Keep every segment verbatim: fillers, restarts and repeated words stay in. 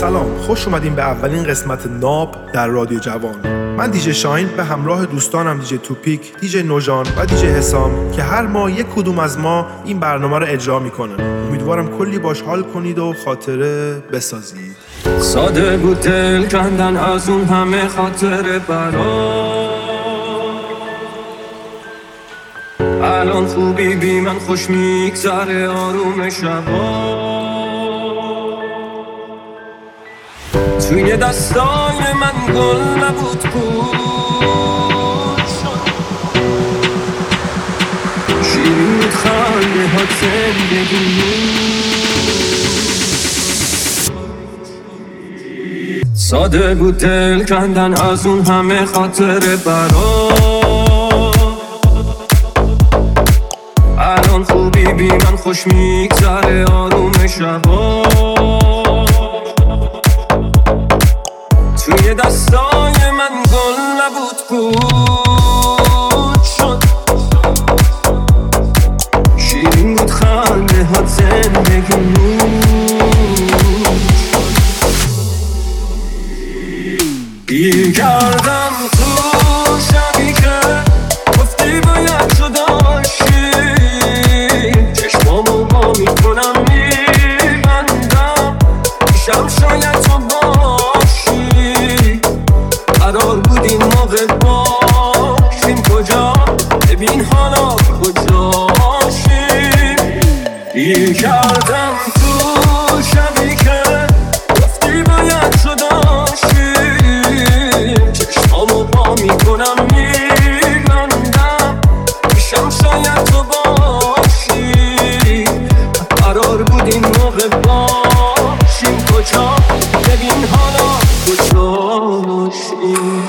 سلام، خوش اومدین به اولین قسمت ناب در رادیو جوان. من دیجی شاهین به همراه دوستانم دیجی توپیک، دیجی نوجان و دیجی حسام که هر ماه یک کدوم از ما این برنامه رو اجرا میکنن. امیدوارم کلی باش حال کنید و خاطره بسازید. ساده بود دل کندن از اون همه خاطره برام، الان خوبی بی من خوش میگذره آروم شبا. توی دستای من گل نبود بود شیرین بود خنده ها زندگی. ساده بود دل کندن از اون همه خاطره برام، الان خوبی بی من خوش میگذره آروم شبا. توی دستای من گل نبود بود شد شیرین بود خنده ها زندگی نور. گیر کردم تو شبی که گفتی باید تو داشتی، چشمامو با میکنم میبندم میشم شاید تو باشی. قرار بود این موقع باشیم کجا، ببین حالا کجاشیم. گیر کردم تو شبی که گفتی باید تو داشتی، چشمامو با میکنم میبندم میشم شاید تو باشی. قرار بود این موقع باشیم کجا، ببین حالا کجاشیم.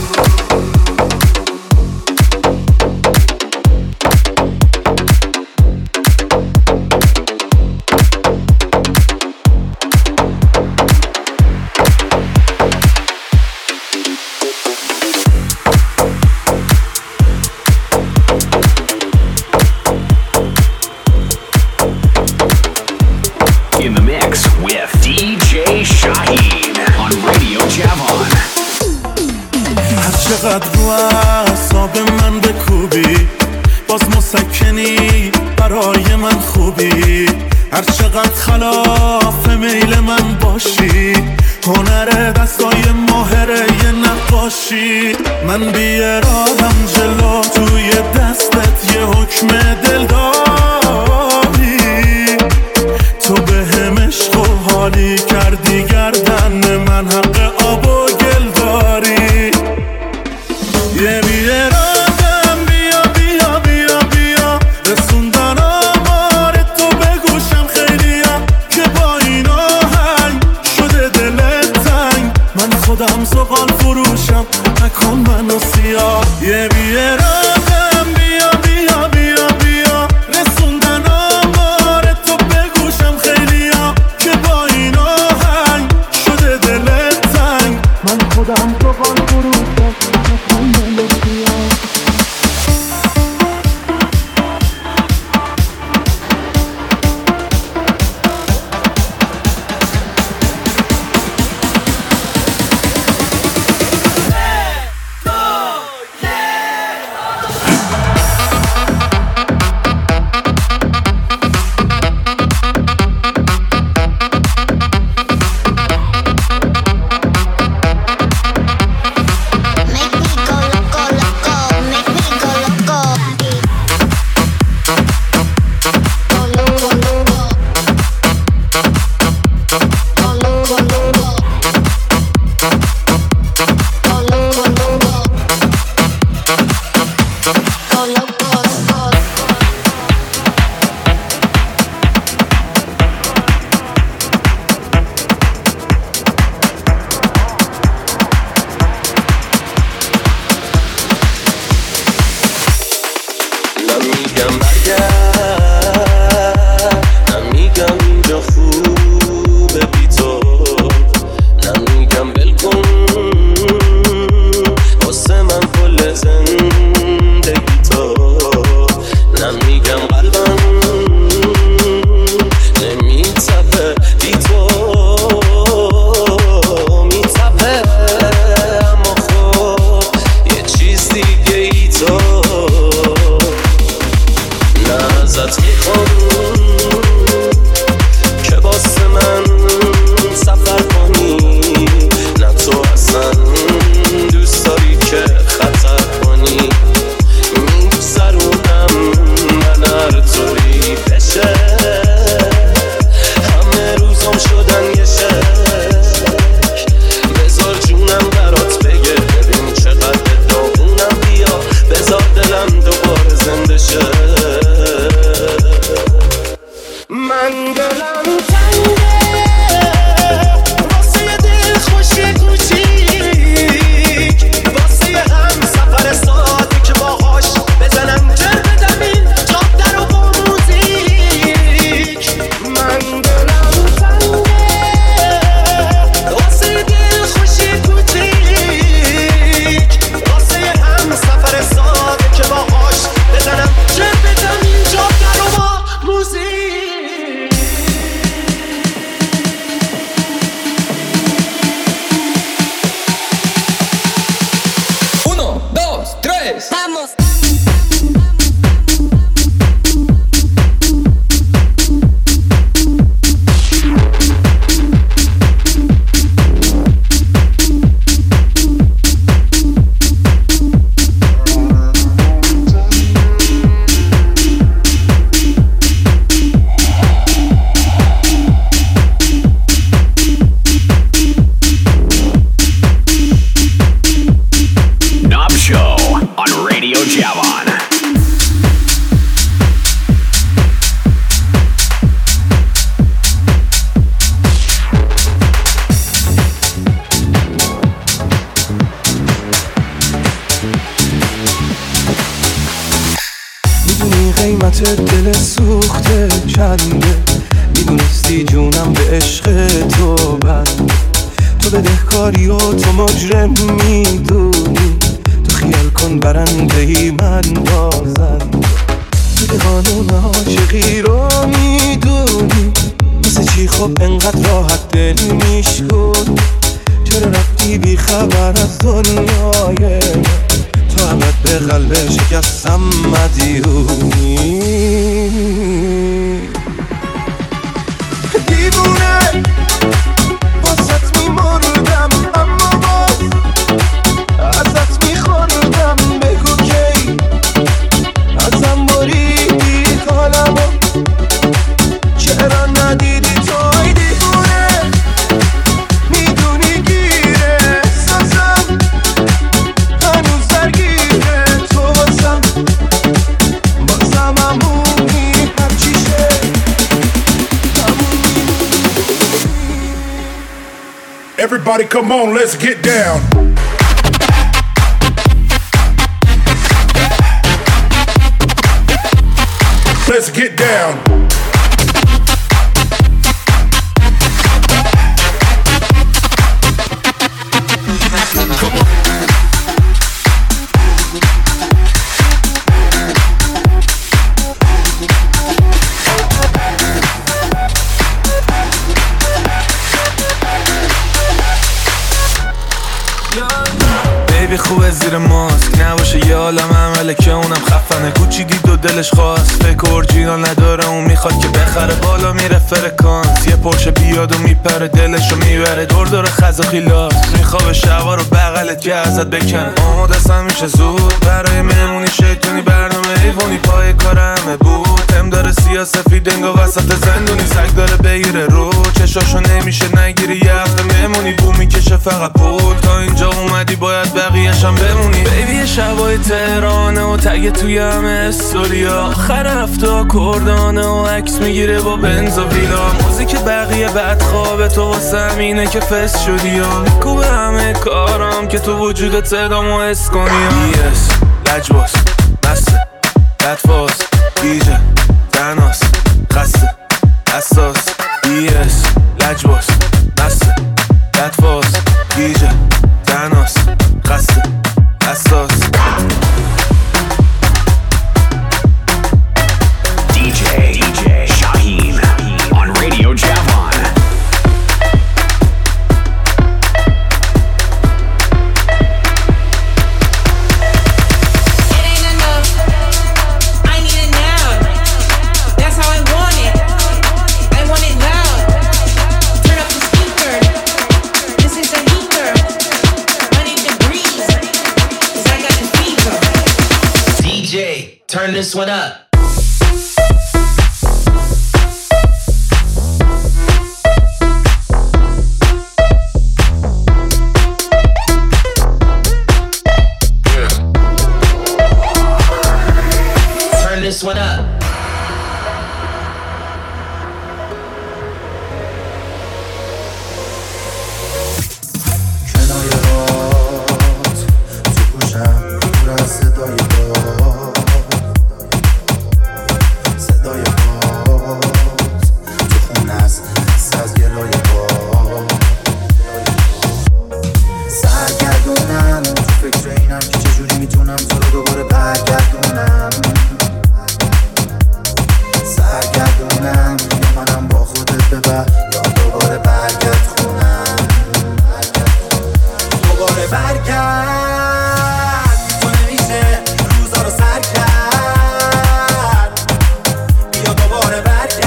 In the mix with دی جی Shaheen on Radio Javon. هر چقدر رو اعصاب من بکوبی باز مسکنی برای من خوبی، هر چقدر خلاف میل من باشی هنر دستای ماهره یه نقاشی. من بی ارادم جلو توی دستت یه حکم دل داری، تو به هم عشق و حالی کردی گردن من حق آب و گل داری. یه بی ارادم بیا بیا بیا بیا رسوندن آمار تو به گوشم خیلیا که با این آهنگ شده دلت تنگ. من خودم زغال فروشم نکن منو سیاه. یه بی ارادم بیا بیا بیا بیا رسوندن آمار تو به گوشم خیلیا که با این آهنگ شده دلت تنگ. نباشه دل سوخته چنده، میدونستی جونم به عشق تو بنده. تو بدهکاری و تو مجرم میدونی، تو خیال کن برنده ای من بازنده. تو قانون عاشقی رو میدونی، مثل چی خب انقدر راحت دل میشکن. چرا رفتی بی خبر از دنیای من، تو همت به قلب شکستم مدیونی. دیوونه واسط میمردم، اما باز ازت میخوردم. بگو کی ازم بریدی حالمو، چرا ندیدی توی دیوونه. میدونی گیره احساسم هنوز درگیره تو بازم، بازم همونی هرچیشه همونی. Everybody come on, let's get down. Let's get down. بیبی خوبه زیر ماسک نباشه یه عالم عمله که اونم خفنه. کوچی دید و دلش خواست، فکر اورجینال نداره اون میخواد که بخره. بالا میره فرکانس، یه پرشه بیاد و میپره دلشو میبره. دور دور خز و خیلات میخوابه شبا رو بغلت که ازت بکنه. آماده سم میشه زود برای مهمونی شیطونی، برنامه ایوونی پای کار همه بود. هم داره سیاه سفید انگا وسط زندونی، سگ داره بگیره رو چشاشو نمیشه نگیری. یه هفته مهمونی بو میکشه فقط پول، تا اینجا اومدی باید بقیه‌شم بمونی. بیبی شبای تهرانه و تگه توی همه استوریا، آخر هفته کردانه و عکس میگیره با بنز و ویلا. موزیک بقیه بد خوابه تو واسه همینه که فست شدی یا میکوبه همه کارم که تو وجودت صدامو حس کنی. بیس لجباس مسته لطفاس دیجه تناس خسته اساس. بیس لجباس مسته لطفاس دیجه تناس خسته اساس. دی جی Shaheen on Radio Javon. It ain't enough, I need it now. That's how I want it, I want it loud. Turn up the speaker, this is a heater. I need to breathe, 'cause I got the fever. D J, turn this one up. Turn this one up. کنای رات تو گوشم پر از صدای باد، صدای باد تو خونه است حس از گلای باد. سرگردونم تو فکر اینم که چجوری میتونم تو رو دوباره برگردونم. سرگردونم یا منم با خودت ببر یا دوباره برگرد خونم. دوباره برگرد تو نمیشه روزا رو سر کرد. بیا دوباره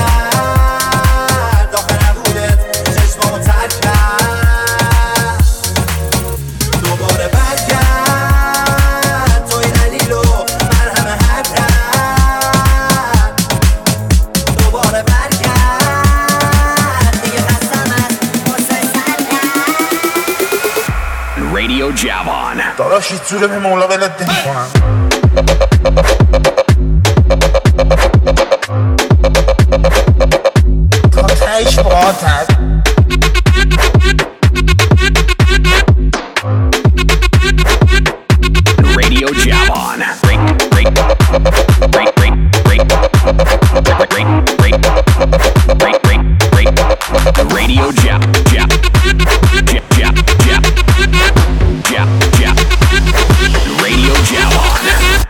برگرد آخه نبودت چشمامو تر کرد. دوباره برگرد توی دلیل و مرهم هر رد. دوباره برگرد دیگه خستم از حسن سر Radio Javon. داداش هیچ جوره به مولا ولت نمی‌کنم. تا تهش باهاتم. Radio Javon. Break, break, break, break, break, Radio Jab, Jab, Jab, Jab, Jab, Jab, Jab, Radio Javon.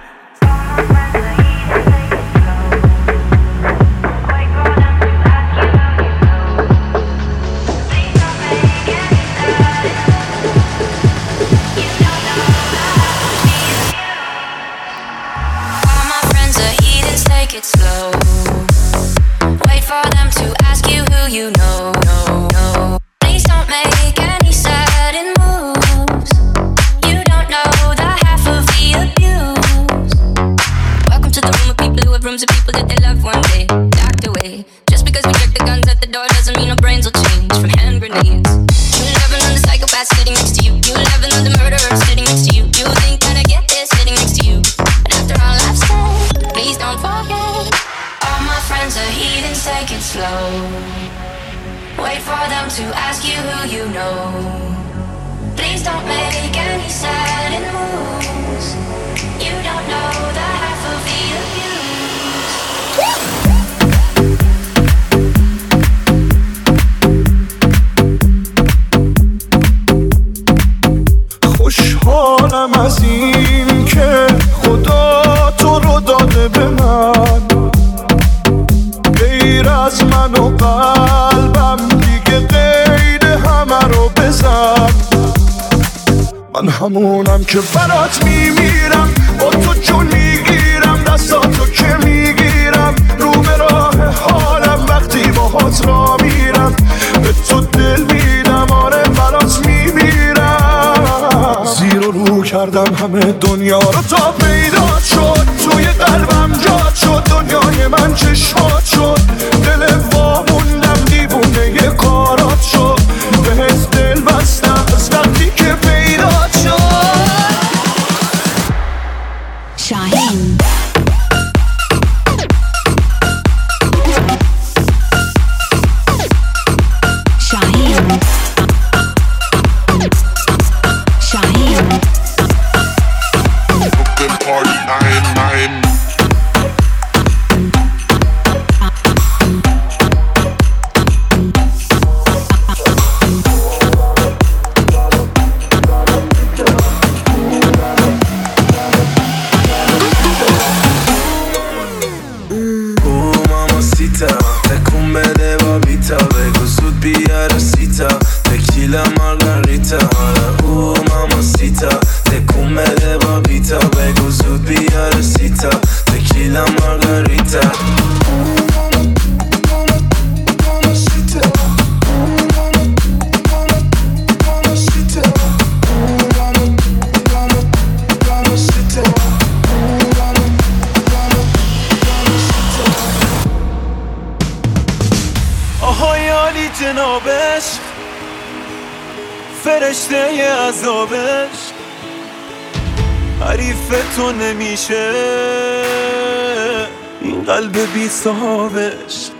It slow. Wait for them to ask you who you know. No, no. Please don't make any sudden moves. You don't know the half of the abuse. Welcome to the room of people who have rooms of people that they love one day docked away. Just because we check the guns at the door doesn't mean our brains will change from hand grenades. You'll never know the psychopath sitting next to you. You'll never know the murderer sitting next to you. You think that I get this sitting next to you. And after all I've said, please don't forget. All my friends are heathens, take it slow. Wait for them to ask you who you know. Please don't make any sudden moves. You don't know the half of the abuse. خوشحالم از این که خدا تو رو داده به من، غیر از من و قلبم دیگه غیر همه رو بزن. من همونم که برات میمیرم، با تو جون میگیرم، دستاتو که میگیرم، رو به راه حالم وقتی باهات را میرم، به تو دل میدم، آره برات میمیرم. زیر و رو کردم همه دنیا رو تا پیدا شد، توی قلبم جات شد، دنیای من چشمات شد، دل واموندم دیوونه یه کارات شد، بهت دل بستم از وقتی که پیدا شد. شاهین شاهین شاهین جنابش فرشته عذابش حریف تو نمیشه این قلب بی صاحبش.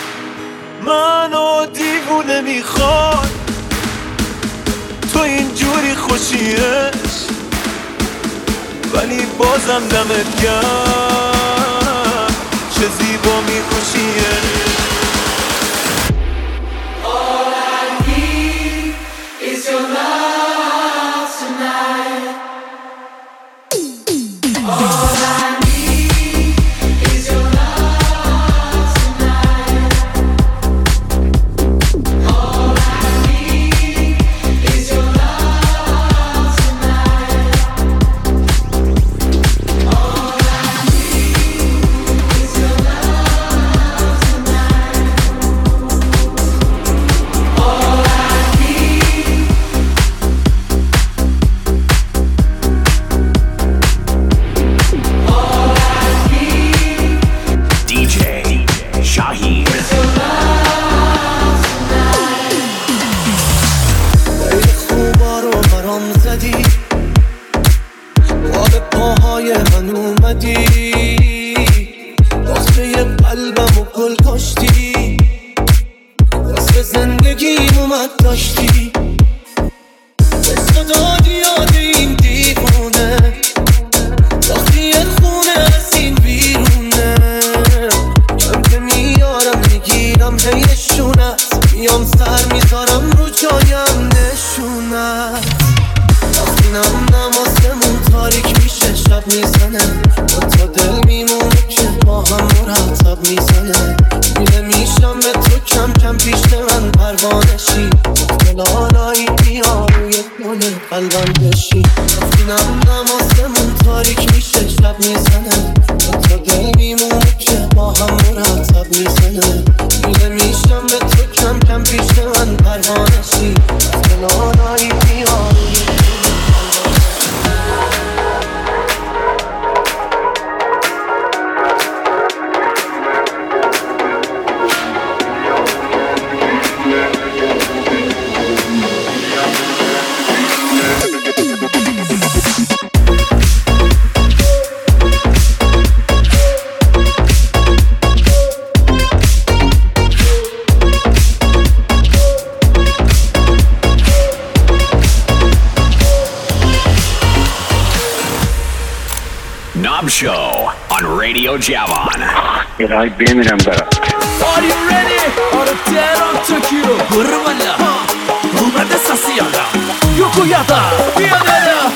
منو دیوونه میخواد تو اینجوری خوشیش، ولی بازم دمت گرم چه زیبا میخوشیش. میام سر میذارم شایم نشونم وقتی نم نمازمون تاریک میشه شب میزنه با تا دل میمونه که با هم مرتب میزنه میره میشم به تو کم کم پیش من پروانشی مختلالایی بیا روی کنه قلبم بشی وقتی نم نمازمون تاریک میشه شب میزنه با تا دل میمونه که با هم مرتب میزنه میره میشم به تو کم کم پیش من پروانشی مختلالایی بیا روی Knob Show on Radio Javon. الهی بمیرم برم. Are you ready? آره تهران توکیو برو بالا اومده ساسیانا یوکویاتا بیا بالا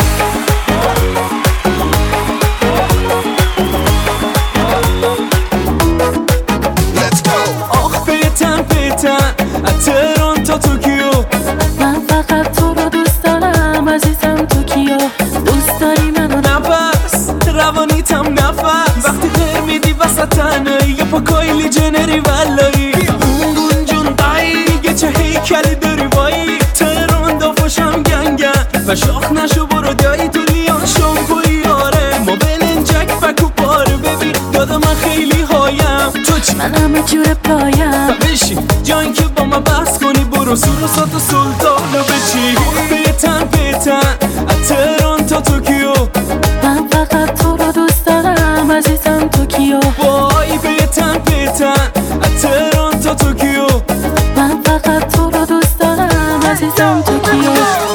Let's go. آخ پیتن پیتن تهران تا توکیو من فقط تو رو دوست دارم عزیزم توکیو دوست داری منو نفس روانیتم نفس وقتی غیر میدی وسط تنهایی یه پا کایلی جنری ولایی اون جون دایی یه چه هیکلی داری وایی تهران دافاشم گنگن و شاخ نشو برو دایی تو لیان شامپوی آره ما بلنجک فکو پاره ببین دادا من خیلی هایم تو چی؟ من همه جور پایم بشی جایی که با من بحث کنی برو سور و سات و سلطانو بچی پیتن پیتن تهران تا توکیو من فقط تو رو دوست دارم عزیزم توکیو وای پیتن پیتن تهران تا توکیو من فقط تو رو دوست دارم عزیزم توکیو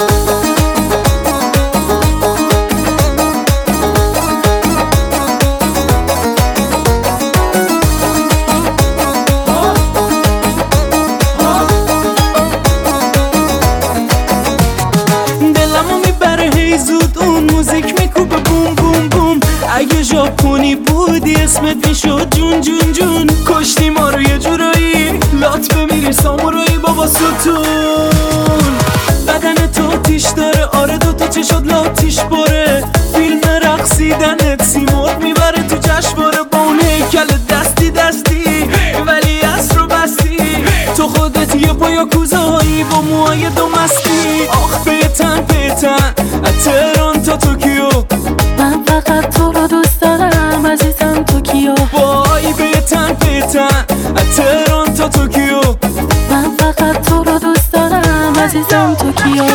دلمو میبره هی زود اون موزیک میکوبه بوم بوم بوم اگه ژاپنی بودی اسمت میشد جون جون جون کشتی ما رو یه جورایی لات بمیری سامورایی بابا ستون بدن تو تیش داره آره دوتا چشات لاتیش باره فیلم رقصیدنت سیمرغ میبره تو جشنواره با اون هیکل دستی دستی ولی اصر رو بستی تو خودت یه پایا کوزهایی با موهای دو مستی آخ پیتن پیتن تهران تا توکیو من فقط تو رو دوست دارم عزیزم توکیو وای پیتن پیتن تهران تا توکیو من فقط تو رو دوست دارم عزیزم توکیو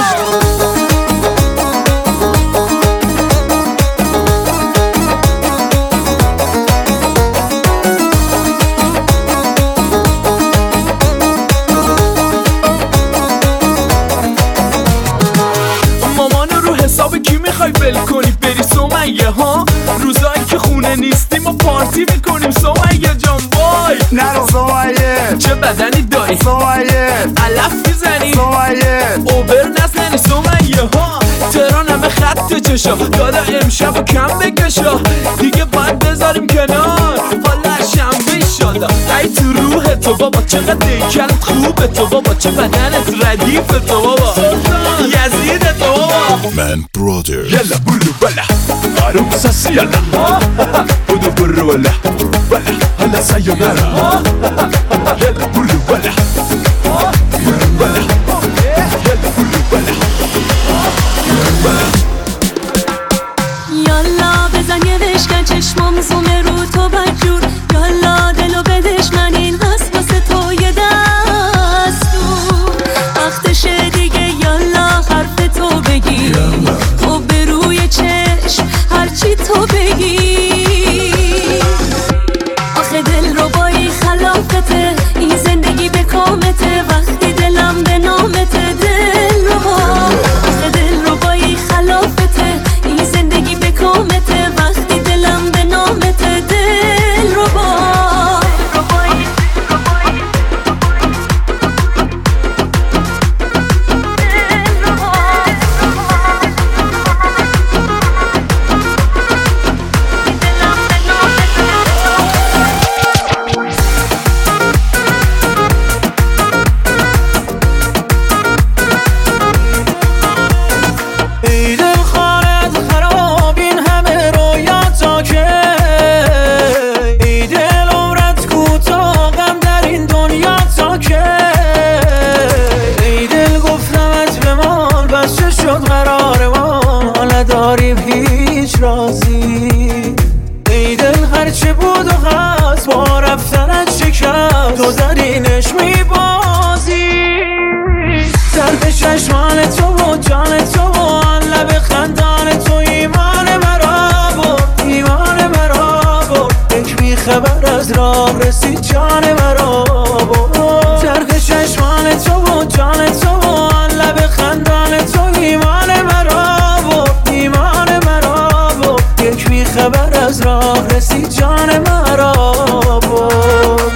مامانو رو حساب کی میخوای ول کنی بری سمیه ها روزایی که خونه نیستیم و پارتی میکنیم سمیه جان وای نرو سمیه چه بدنی داری سمیه علف میزنی سمیه اوبر نزنی سمیه ها تهران همه خط چشا دادا امشب و کم بکشا دیگه باید بذاریم کنار حالا شنبه شادا ای تو روح تو بابا چقدر دیکلت خوبه تو بابا چه بدنت ردیف تو بابا یزید تو بابا من برادر یلا برو بلا آروم ساسی یلا بودو برو بلا بلا حالا سایونارا یلا برو بلا برو بلا یلا برو بلا یالا بزن یه بشکن چشمام زومه رو تو بدجور یالا دلو بدش من این هست واسه تو یه دستور وقتشه دیگه یالا حرف تو بگی خب به روی چشم هرچی تو بگی آخه دل رو بایی خلافته رازی ای دل هرچه بود و هست با رفتنت شکست تو درینش میبازی طرف چشمان تو و جان تو و آن لب خندان تو ایمان مرا بود ایمان مرا بود یک بی خبر از راه رسید جان مرا بود طرف چشمان تو و جان تو و آن لب خندان تو ایمان مرا بود ایمان مرا بود یک بی خبر از راه رسید جان مرا بود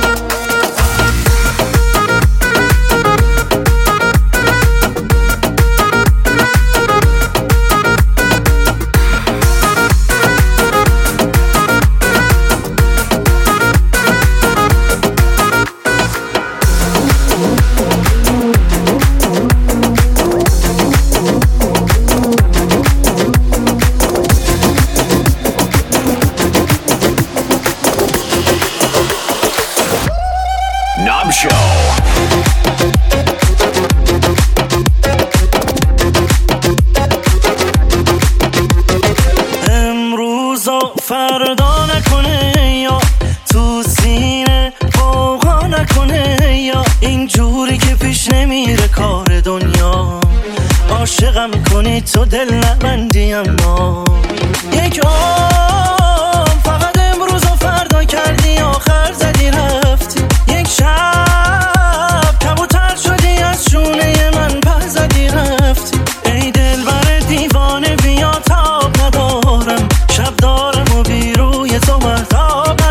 فردا نکنه یا تو سینه فوقا نکنه یا اینجوری که پیش نمیره کار دنیا عاشقم کنی تو دل نبندی اما یک عام فقط امروز و فردا کردی آخر زدی رفتی یک شب کبوتر شدی از شونه من پر زدی رفتی ای دل بر دیوانه بیا تاب ندارم شب دارم و بیروی تو محتاب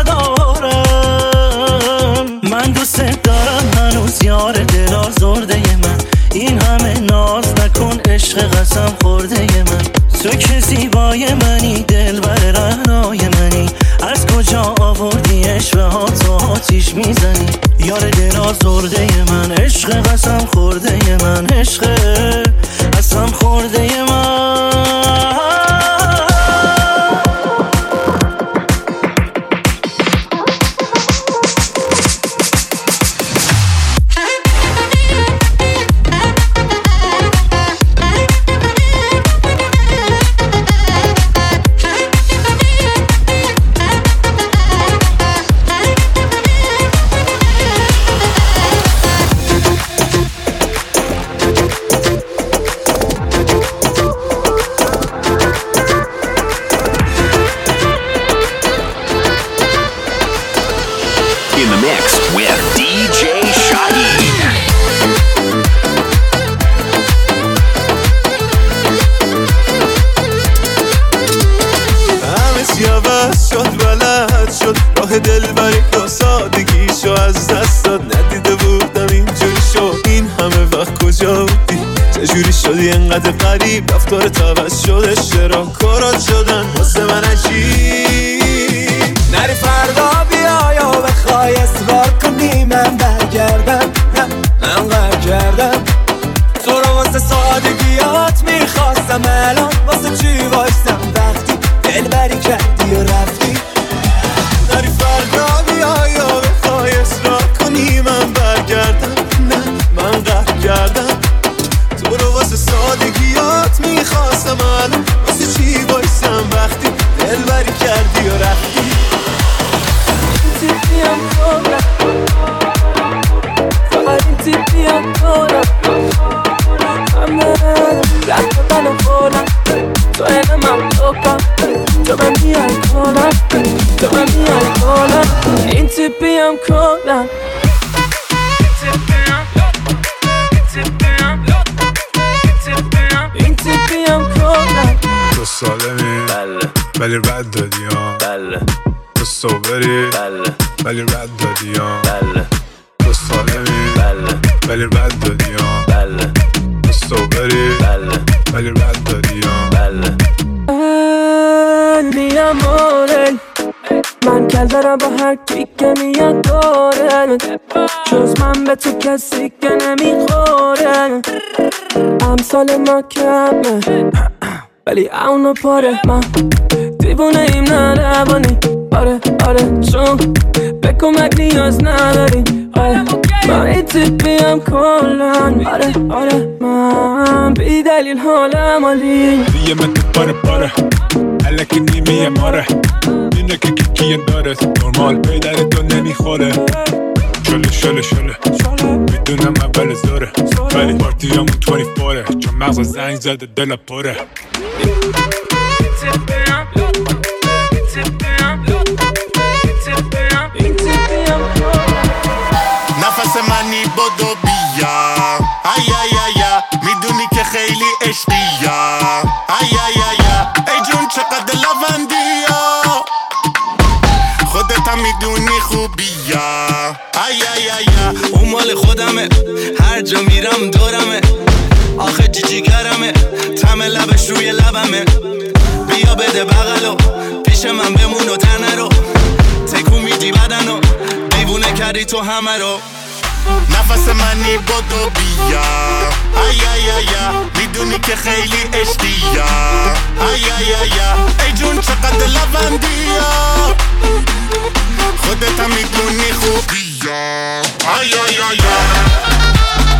ندارم من دوست دارم هنوز یار دل آزرده من این همه ناز نکن عشق قسم خورده من تو که زیبای منی دل بر رهنای منی از کجا آوردی عشق ها تو آتیش میزنی یار دل آزرده من عشق قسم خورده من عشق قسم خورده من In the mix with دی جی Shaheen. همه سیاوز شد بلد شد راه دل بری که سادگیشو از دست داد ندیده بودم اینجوری شد این همه وقت کجا بودی چجوری شدی انقدر قریب رفتارت عوض شد اشتراکارات شدن واسه من عجیب نری فردا بیا یا بخوای اصرار کنی من برگردم نه من قرار کردم تو رو واسه سادگیات میخواستم الان واسه چی وایستم وقتی دل بری کردی و رفتی نری فردا بیا یا بخوای اصرار کنی من برگردم نه من قهر کردم تو رو واسه سادگیات میخواستم الان واسه چی وایستم وقتی دل بری کردی و رفتی این تیپی هم کنم فقط این تیپی هم کنم همه رفت بطن و خونم تو اینه من بکن تو من بیای کنم تو من بیای کنم این تیپی هم کنم این تیپی هم کنم تو سالمی بله ولی رد دادی ها بله تو صبری بله ولی رد دادی ها بله تو سالمی بله ولی رد دادی ها بله تو صبری بله ولی رد دادی ها بله mi amore من کل دارم با هر کی که میاد داره جز من به تو کسی که نمیخوره امثال ما کمه ولی اونو پاره من دیوونه ایم نه روانی آره آره چون به کمک نیاز نداریم آره من این تیپیم کلن آره آره من بی دلیل حالم عالی دیگه من تو پاره پاره علکی نیمه ماره اینه که کیکی داره نرمال پیدر تو نمیخوره شله شله شله میدونم اول زوره ولی پارتی همون بیست و چهاره چون مغز زنگ زده دل پره نفس منی بدو بیا ای ای ای میدونی که خیلی عشقیا ای ای ای ای جون چقدر لوندیا خودت هم میدونی خوبیا ای ای ای اون مال خودمه هر جا میرم دورمه آخه جیجی گرمه تم لبش روی لبمه بیا بده بغلو پیش من بمون و تنه رو تکون میدی بدنو دیوونه کردی تو همه رو نفس منی بدو بیا ای ای ای میدونی که خیلی عشقیا ای ای ای ای جون چقدر لوندیا خودت هم میدونی خوبیا ای ای ای